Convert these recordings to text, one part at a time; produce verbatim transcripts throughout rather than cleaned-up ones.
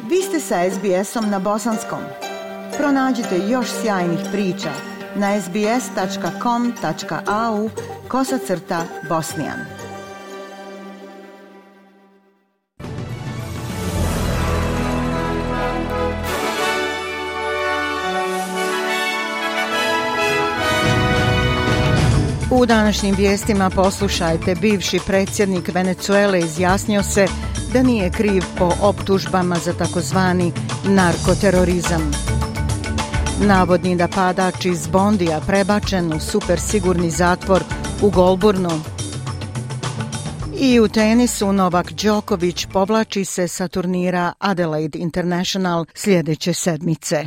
Vi ste sa es bi esom na bosanskom. Pronađite još sjajnih priča na es bi es tačka com tačka a u kosacrta bosnijan. U današnjim vijestima poslušajte, bivši predsjednik Venezuele izjasnio se da nije kriv po optužbama za takozvani narkoterorizam. Navodni napadač iz Bondija prebačen u supersigurni zatvor u Goulburnu. I u tenisu Novak Đoković povlači se sa turnira Adelaide International sljedeće sedmice.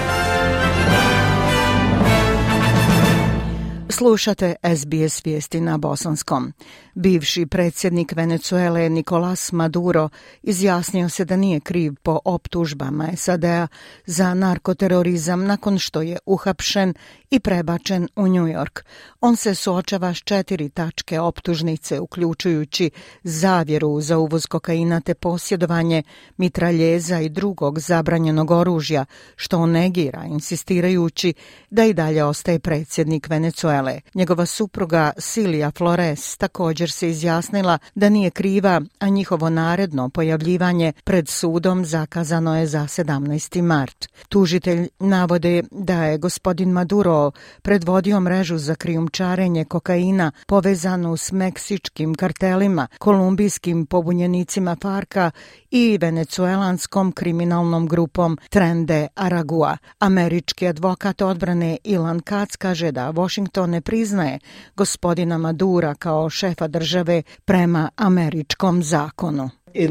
Slušate es bi es vijesti na bosanskom. Bivši predsjednik Venezuele Nicolás Maduro izjasnio se da nije kriv po optužbama es a de a za narkoterorizam nakon što je uhapšen i prebačen u New York. On se suočava s četiri tačke optužnice, uključujući zavjeru za uvoz kokaina te posjedovanje mitraljeza i drugog zabranjenog oružja, što on negira, insistirajući da i dalje ostaje predsjednik Venezuele. Njegova supruga Silvia Flores također se izjasnila da nije kriva, a njihovo naredno pojavljivanje pred sudom zakazano je za sedamnaesti mart. Tužitelj navode da je gospodin Maduro predvodio mrežu za krijumčarenje kokaina povezanu s meksičkim kartelima, kolumbijskim pobunjenicima Farka i venecuelanskom kriminalnom grupom Tren de Aragua. Američki advokat odbrane Ilan Katz kaže da Washington ne priznaje gospodina Madura kao šefa države prema američkom zakonu.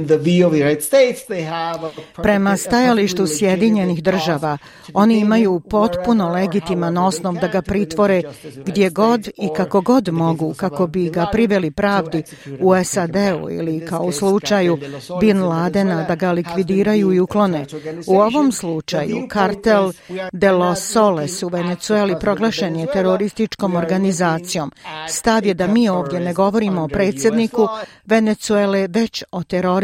Prema stajalištu Sjedinjenih država, oni imaju potpuno legitiman osnov da ga pritvore gdje god i kako god mogu, kako bi ga priveli pravdi u es a de u ili kao u slučaju Bin Ladena da ga likvidiraju i uklone. U ovom slučaju kartel de los Soles u Venezueli proglašen je terorističkom organizacijom. Stav je da mi ovdje ne govorimo o predsjedniku Venezuele, već o terorističkom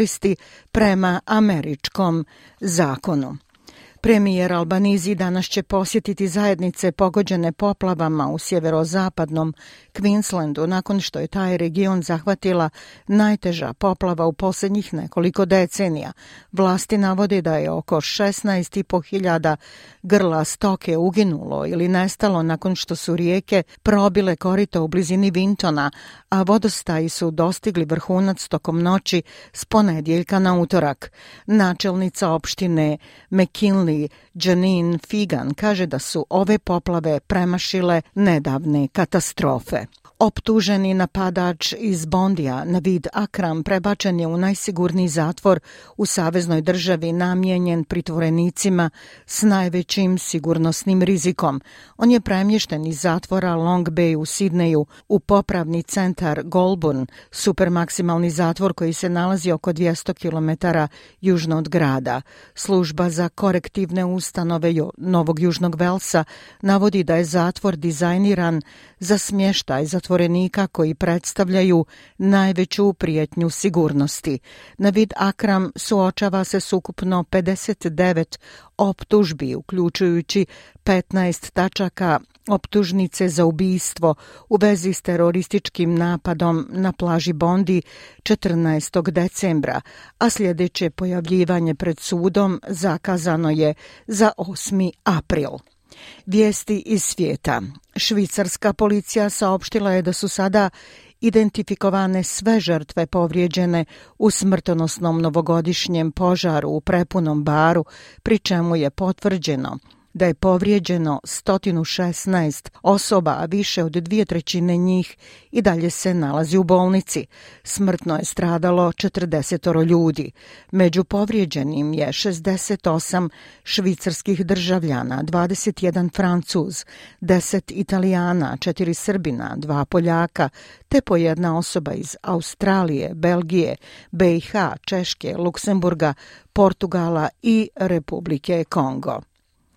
prema američkom zakonu. Premijer Albanizi danas će posjetiti zajednice pogođene poplavama u sjeverozapadnom Queenslandu nakon što je taj region zahvatila najteža poplava u posljednjih nekoliko decenija. Vlasti navode da je oko šesnaest i po hiljada grla stoke uginulo ili nestalo nakon što su rijeke probile korito u blizini Wintona, a vodostaji su dostigli vrhunac tokom noći s ponedjeljka na utorak. Načelnica opštine McKinley Janine Figan kaže da su ove poplave premašile nedavne katastrofe. Optuženi napadač iz Bondija, Navid Akram, prebačen je u najsigurniji zatvor u saveznoj državi namijenjen pritvorenicima s najvećim sigurnosnim rizikom. On je premješten iz zatvora Long Bay u Sidneju u popravni centar Goulburn, supermaksimalni zatvor koji se nalazi oko dvjesto kilometara južno od grada. Služba za korektivne ustanove Novog Južnog Velsa navodi da je zatvor dizajniran za smještaj zatvorenika koji predstavljaju najveću prijetnju sigurnosti. Navid Akram suočava se s ukupno pedeset devet optužbi, uključujući petnaest tačaka optužnice za ubistvo u vezi s terorističkim napadom na plaži Bondi četrnaestog decembra, a sljedeće pojavljivanje pred sudom zakazano je za osmi april. Vijesti iz svijeta. Švicarska policija saopštila je da su sada identifikovane sve žrtve povrijeđene u smrtonosnom novogodišnjem požaru u prepunom baru, pri čemu je potvrđeno da je povrijeđeno sto šesnaest osoba, a više od dvije trećine njih i dalje se nalazi u bolnici. Smrtno je stradalo četrdeset ljudi. Među povrijeđenim je šezdeset osam švicarskih državljana, dvadeset jedan Francuz, deset Italijana, četiri Srbina, dva Poljaka, te po jedna osoba iz Australije, Belgije, be i ha, Češke, Luksemburga, Portugala i Republike Kongo.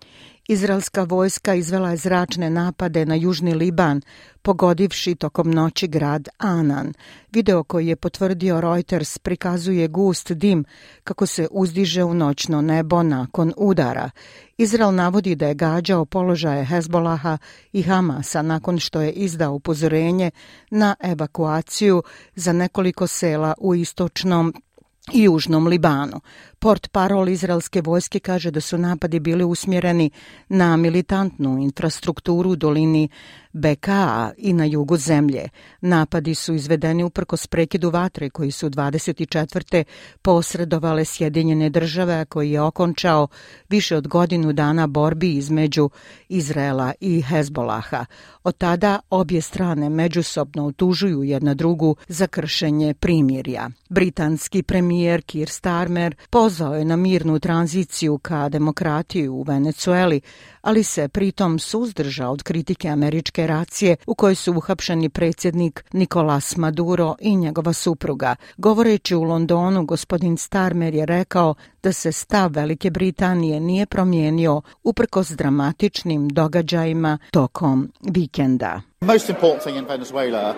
Izraelska vojska izvela je zračne napade na južni Liban, pogodivši tokom noći grad Anan. Video koji je potvrdio Reuters prikazuje gust dim kako se uzdiže u noćno nebo nakon udara. Izrael navodi da je gađao položaje Hezbolaha i Hamasa nakon što je izdao upozorenje na evakuaciju za nekoliko sela u istočnom i južnom Libanu. Portparol izraelske vojske kaže da su napadi bili usmjereni na militantnu infrastrukturu u dolini Bekaa i na jugu zemlje. Napadi su izvedeni uprkos prekidu vatre koji su dvadeset četvrte posredovale Sjedinjene države, koji je okončao više od godinu dana borbi između Izraela i Hezbolaha. Od tada obje strane međusobno utužuju jedna drugu za kršenje primirja. Britanski premijer Keir Starmer pozvao je na mirnu tranziciju ka demokratiji u Venecueli, ali se pritom suzdržao od kritike američke racije u kojoj su uhapšeni predsjednik Nicolas Maduro i njegova supruga. Govoreći u Londonu, gospodin Starmer je rekao da se stav Velike Britanije nije promijenio uprkos dramatičnim događajima tokom vikenda. Most important thing in Venezuela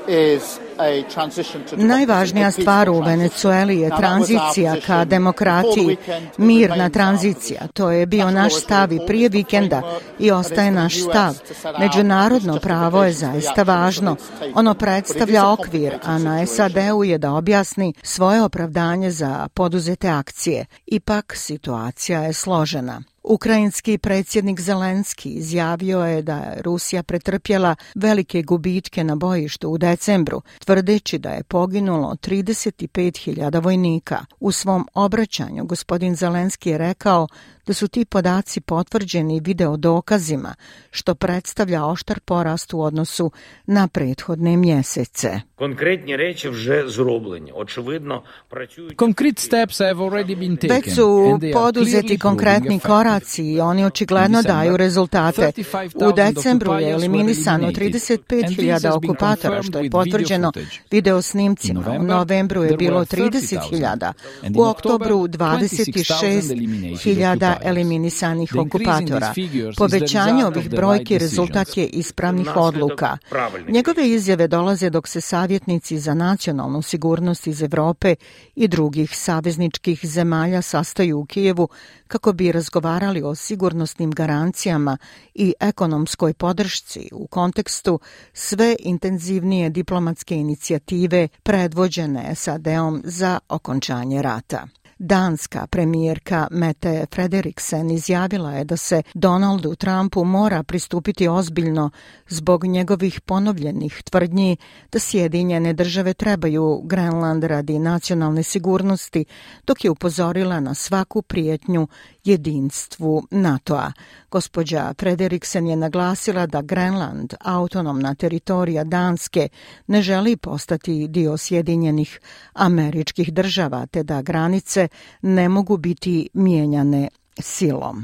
Najvažnija stvar u Venecueli je tranzicija ka demokratiji, mirna tranzicija. To je bio naš stav i prije vikenda i ostaje naš stav. Međunarodno pravo je zaista važno. Ono predstavlja okvir, a na S A D-u je da objasni svoje opravdanje za poduzete akcije. Ipak situacija je složena. Ukrajinski predsjednik Zelenski izjavio je da je Rusija pretrpjela velike gubitke na bojištu u decembru, tvrdeći da je poginulo trideset pet hiljada vojnika. U svom obraćanju gospodin Zelenski je rekao da su ti podaci potvrđeni video dokazima, što predstavlja oštar porast u odnosu na prethodne mjesece. Konkretні речі вже зроблені. Очевидно, працюють. Concrete steps have already been taken. Već su poduzeti konkretni koraci i oni očigledno daju rezultate. U decembru je eliminisano trideset pet hiljada okupatora, što je potvrđeno video snimcima. U novembru je bilo trideset hiljada. U oktobru dvadeset šest hiljada eliminisanih okupatora. Povećanje ovih brojki rezultat je ispravnih odluka. Njegove izjave dolaze dok se savjetnici za nacionalnu sigurnost iz Europe i drugih savezničkih zemalja sastaju u Kijevu kako bi razgovarali o sigurnosnim garancijama i ekonomskoj podršci u kontekstu sve intenzivnije diplomatske inicijative predvođene S A D-om za okončanje rata. Danska premijerka Mette Frederiksen izjavila je da se Donaldu Trumpu mora pristupiti ozbiljno zbog njegovih ponovljenih tvrdnji da Sjedinjene države trebaju Grenland radi nacionalne sigurnosti, dok je upozorila na svaku prijetnju jedinstvu NATO-a. Gospođa Frederiksen je naglasila da Grenland, autonomna teritorija Danske, ne želi postati dio Sjedinjenih Američkih Država, te da granice ne mogu biti mijenjane silom.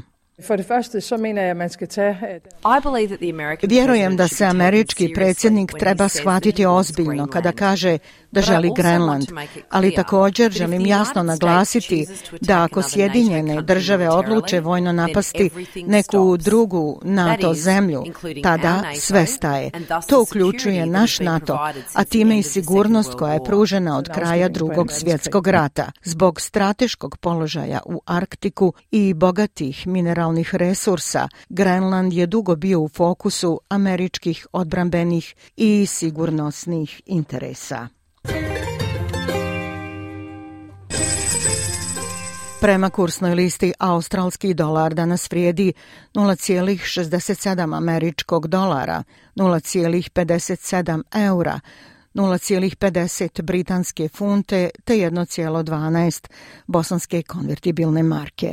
Vjerujem da se američki predsjednik treba shvatiti ozbiljno kada kaže da želi Grenland, ali također želim jasno naglasiti da ako Sjedinjene države odluče vojno napasti neku drugu NATO zemlju, tada sve staje. To uključuje naš NATO, a time i sigurnost koja je pružena od kraja Drugog svjetskog rata. Zbog strateškog položaja u Arktiku i bogatih mineralnih resursa, Grenland je dugo bio u fokusu američkih odbrambenih i sigurnosnih interesa. Prema kursnoj listi australski dolar danas vrijedi nula zarez šezdeset sedam američkog dolara, nula zarez pedeset sedam eura, nula zarez pedeset britanske funte te jedna zarez dvanaest bosanske konvertibilne marke.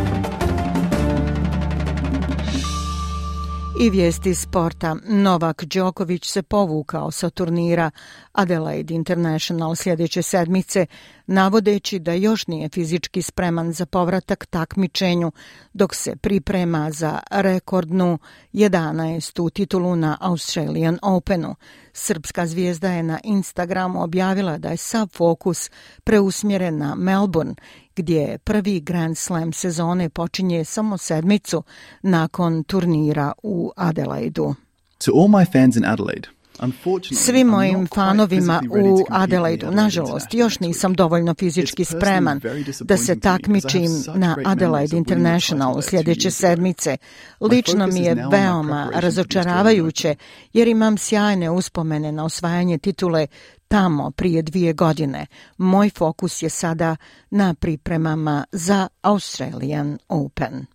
I vijesti sporta. Novak Đoković se povukao sa turnira Adelaide International sljedeće sedmice navodeći da još nije fizički spreman za povratak takmičenju dok se priprema za rekordnu jedanaestu titulu na Australian Openu. Srpska zvijezda je na Instagramu objavila da je sav fokus preusmjeren na Melbourne, gdje prvi Grand Slam sezone počinje samo sedmicu nakon turnira u Adelaidu. To all my fans in Adelaide, Svim mojim fanovima u Adelaidu, nažalost, još nisam dovoljno fizički spreman da se takmičim na Adelaide International sljedeće sedmice. Lično mi je veoma razočaravajuće jer imam sjajne uspomene na osvajanje titule tamo prije dvije godine. Moj fokus je sada na pripremama za Australian Open.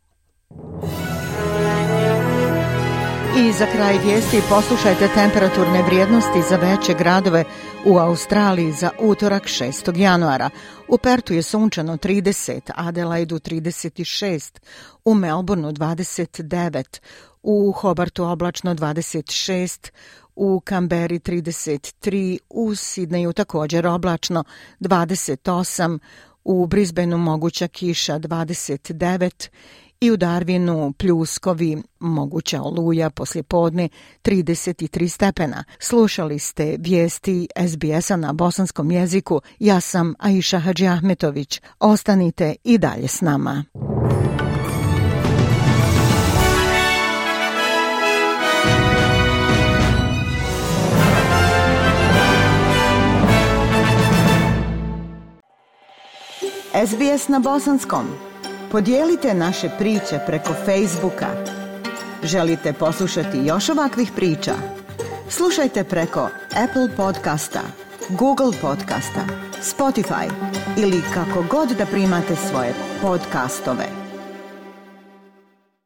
I za kraj vijesti poslušajte temperaturne vrijednosti za veće gradove u Australiji za utorak šestog januara. U Pertu je sunčano trideset, Adelaidu trideset šest, u Melbourneu dvadeset devet, u Hobartu oblačno dvadeset šest, u Kamberi trideset tri, u Sidneju također oblačno dvadeset osam, u Brisbaneu moguća kiša dvadeset devet i u Darwinu pljuskovi, moguća oluja poslijepodne trideset tri stepena. Slušali ste vijesti S B S-a na bosanskom jeziku. Ja sam Aisha Hadžiahmetović. Ostanite i dalje s nama. S B S na bosanskom. Podijelite naše priče preko Facebooka. Želite poslušati još ovakvih priča? Slušajte preko Apple podcasta, Google podcasta, Spotify ili kako god da primate svoje podcastove.